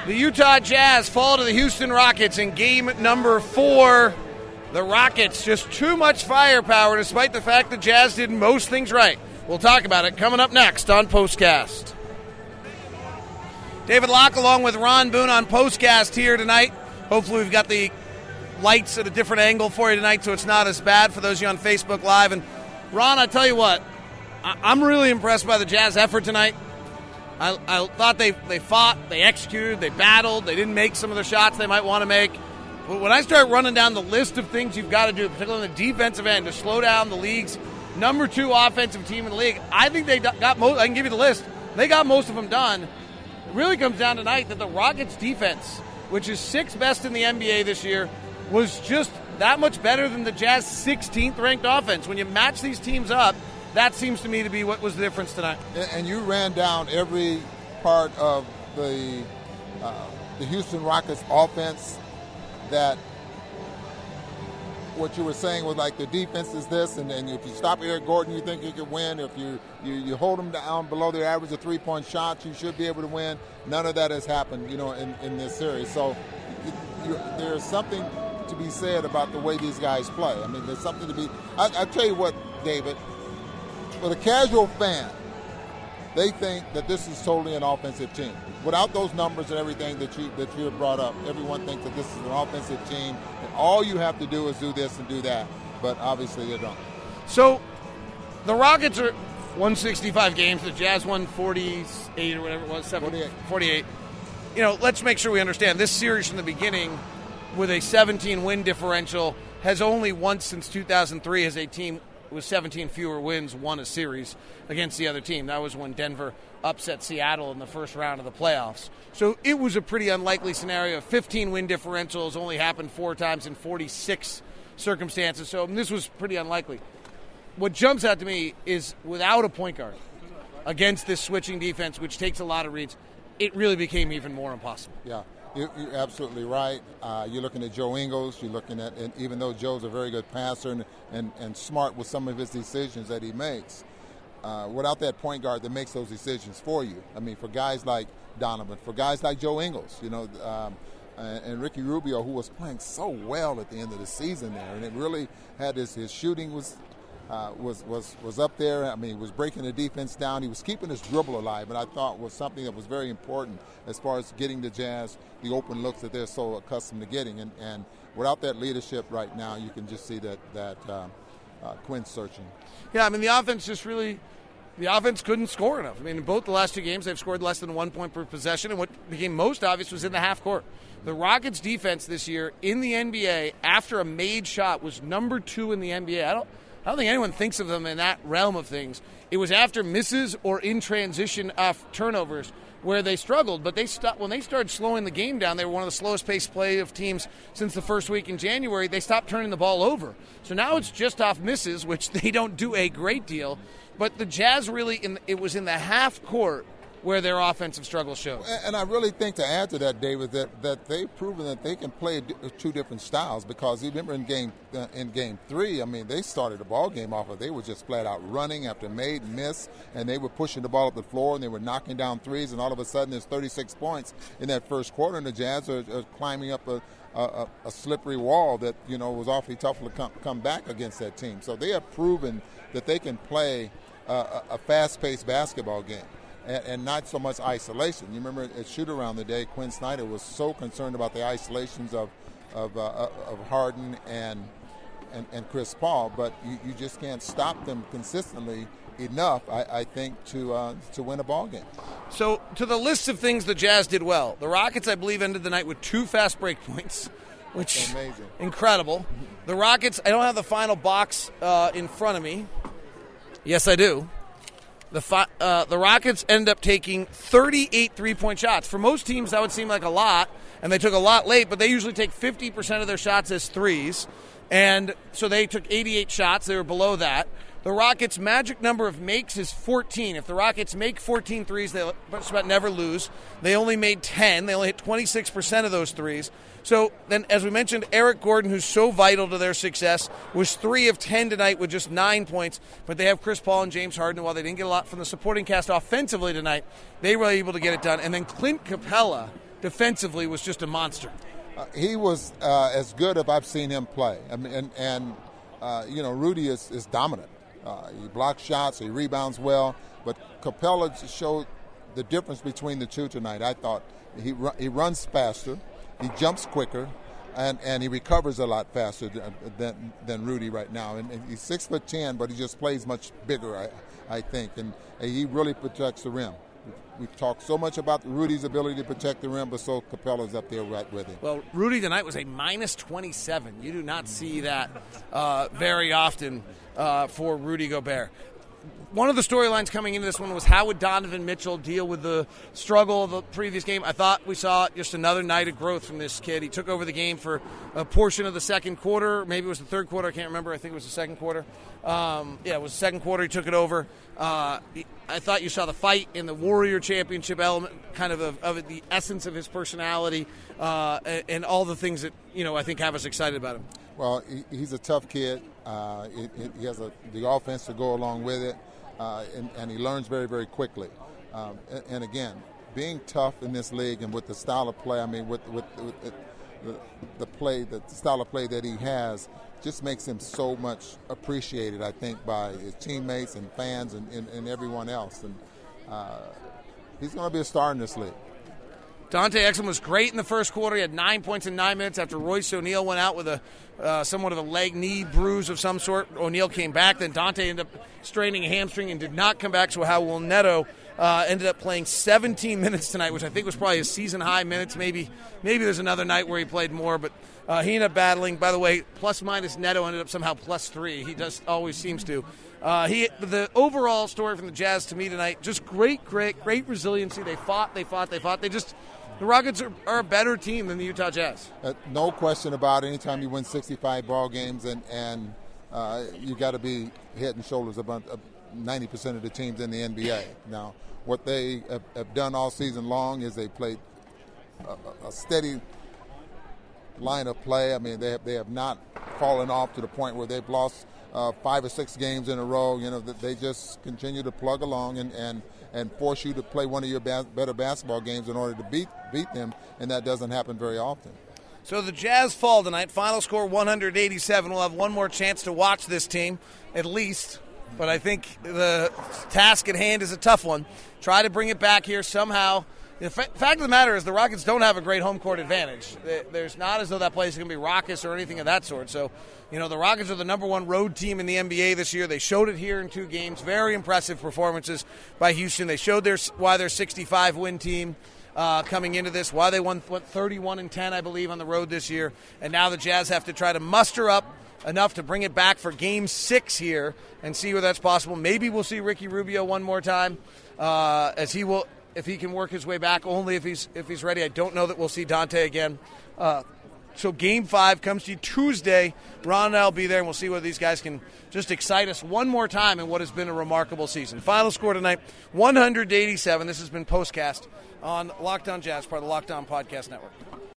The Utah Jazz fall to the Houston Rockets in game number 4. The Rockets, just too much firepower despite the fact the Jazz did most things right. We'll talk about it coming up next on Postcast. David Locke along with Ron Boone on Postcast here tonight. Hopefully we've got the lights at a different angle for you tonight so it's not as bad for those of you on Facebook Live. And Ron, I tell you what, I'm really impressed by the Jazz effort tonight. I thought they fought, they executed, they battled, they didn't make some of the shots they might want to make. But when I start running down the list of things you've got to do, particularly on the defensive end, to slow down the league's number 2 offensive team in the league, I think they got most. I can give you the list. They got most of them done. It really comes down tonight that the Rockets' defense, which is 6th best in the NBA this year, was just that much better than the Jazz 16th ranked offense. When you match these teams up, that seems to me to be what was the difference tonight. And you ran down every part of the Houston Rockets offense that what you were saying was like the defense is this, and if you stop Eric Gordon, you think you can win. If you hold them down below their average of 3-point shots, you should be able to win. None of that has happened, in this series. So there's something to be said about the way these guys play. I mean, there's something to be. I tell you what, David. For the casual fan, they think that this is totally an offensive team. Without those numbers and everything that you have brought up, everyone thinks that this is an offensive team, and all you have to do is do this and do that. But obviously they don't. So the Rockets are 165 games. The Jazz won 48 or whatever it was, 48. Let's make sure we understand this series from the beginning with a 17-win differential has only once since 2003 has a team with 17 fewer wins won a series against the other team. That was when Denver upset Seattle in the first round of the playoffs. So it was a pretty unlikely scenario. 15-win differentials only happened 4 times in 46 circumstances. So this was pretty unlikely. What jumps out to me is without a point guard against this switching defense, which takes a lot of reads, it really became even more impossible. Yeah. You're absolutely right. You're looking at Joe Ingles. You're looking at, and even though Joe's a very good passer and smart with some of his decisions that he makes, without that point guard that makes those decisions for you. I mean, for guys like Donovan, for guys like Joe Ingles, and Ricky Rubio, who was playing so well at the end of the season there, and it really had his shooting was up there. I mean, he was breaking the defense down. He was keeping his dribble alive, and I thought was something that was very important as far as getting the Jazz the open looks that they're so accustomed to getting. And without that leadership right now, you can just see that Quinn's searching. Yeah, I mean, the offense couldn't score enough. I mean, in both the last 2 games, they've scored less than 1 point per possession, and what became most obvious was in the half court. The Rockets' defense this year in the NBA, after a made shot, was number 2 in the NBA. I don't think anyone thinks of them in that realm of things. It was after misses or in transition turnovers where they struggled, but when they started slowing the game down, they were one of the slowest paced play of teams since the first week in January. They stopped turning the ball over. So now it's just off misses, which they don't do a great deal. But the Jazz really, it was in the half court where their offensive struggle shows. And I really think, to add to that, David, that they've proven that they can play 2 different styles, because you remember in game 3, I mean, they started the ball game off of, they were just flat out running after made and miss, and they were pushing the ball up the floor, and they were knocking down threes, and all of a sudden there's 36 points in that first quarter, and the Jazz are climbing up a slippery wall that, was awfully tough to come back against that team. So they have proven that they can play a fast-paced basketball game. And not so much isolation. You remember at shoot-around the day, Quinn Snyder was so concerned about the isolations of Harden and Chris Paul, but you just can't stop them consistently enough, I think, to win a ball game. So to the list of things the Jazz did well, the Rockets, I believe, ended the night with 2 fast break points, which is amazing. Incredible. The Rockets, I don't have the final box in front of me. Yes, I do. The Rockets end up taking 38 3-point shots. For most teams, that would seem like a lot, and they took a lot late, but they usually take 50% of their shots as threes. And so they took 88 shots. They were below that. The Rockets' magic number of makes is 14. If the Rockets make 14 threes, they just about never lose. They only made 10. They only hit 26% of those threes. So then, as we mentioned, Eric Gordon, who's so vital to their success, was 3 of 10 tonight with just 9 points. But they have Chris Paul and James Harden. While they didn't get a lot from the supporting cast offensively tonight, they were able to get it done. And then Clint Capella defensively was just a monster. He was as good as I've seen him play. I mean, Rudy is dominant. He blocks shots, he rebounds well, but Capella showed the difference between the two tonight. I thought he runs faster, he jumps quicker, and he recovers a lot faster than Rudy right now. And he's 6'10", but he just plays much bigger, I think, and he really protects the rim. We've talked so much about Rudy's ability to protect the rim, but so Capella's up there right with him. Well, Rudy tonight was a minus 27. You do not see that very often for Rudy Gobert. One of the storylines coming into this one was how would Donovan Mitchell deal with the struggle of the previous game. I thought we saw just another night of growth from this kid. He took over the game for a portion of the second quarter. Maybe it was the third quarter. I can't remember. I think it was the second quarter. It was the second quarter. He took it over. I thought you saw the fight in the Warrior Championship element, kind of the essence of his personality and all the things that, I think have us excited about him. Well, he's a tough kid. He has the offense to go along with it, and he learns very, very quickly. And again, being tough in this league and with the style of play, I mean, with the style of play that he has, just makes him so much appreciated, I think, by his teammates and fans and everyone else. And he's going to be a star in this league. Dante Exum was great in the first quarter. He had 9 points in 9 minutes after Royce O'Neal went out with somewhat of a leg-knee bruise of some sort. O'Neal came back. Then Dante ended up straining a hamstring and did not come back. So Raul Neto ended up playing 17 minutes tonight, which I think was probably his season-high minutes. Maybe there's another night where he played more, but he ended up battling. By the way, plus-minus Neto ended up somehow +3. He always seems to. The overall story from the Jazz to me tonight, just great resiliency. They fought. The Rockets are a better team than the Utah Jazz. No question about it. Anytime you win 65 ball games and you got to be head and shoulders above 90% of the teams in the NBA. Now, what they have done all season long is they played a steady line of play. I mean, they have not fallen off to the point where they've lost 5 or 6 games in a row. They just continue to plug along and force you to play one of your better basketball games in order to beat them, and that doesn't happen very often. So the Jazz fall tonight. Final score 187. We'll have one more chance to watch this team, at least. But I think the task at hand is a tough one. Try to bring it back here somehow. The fact of the matter is the Rockets don't have a great home court advantage. There's not as though that place is going to be raucous or anything of that sort. So, the Rockets are the number 1 road team in the NBA this year. They showed it here in 2 games. Very impressive performances by Houston. They showed why they're 65-win team coming into this, why they won 31-10, I believe, on the road this year. And now the Jazz have to try to muster up enough to bring it back for Game 6 here and see where that's possible. Maybe we'll see Ricky Rubio one more time as he will. If he can work his way back, only if he's ready. I don't know that we'll see Dante again. So Game 5 comes to you Tuesday. Ron and I will be there, and we'll see whether these guys can just excite us one more time in what has been a remarkable season. Final score tonight, 187. This has been Postcast on Locked On Jazz, part of the Locked On Podcast Network.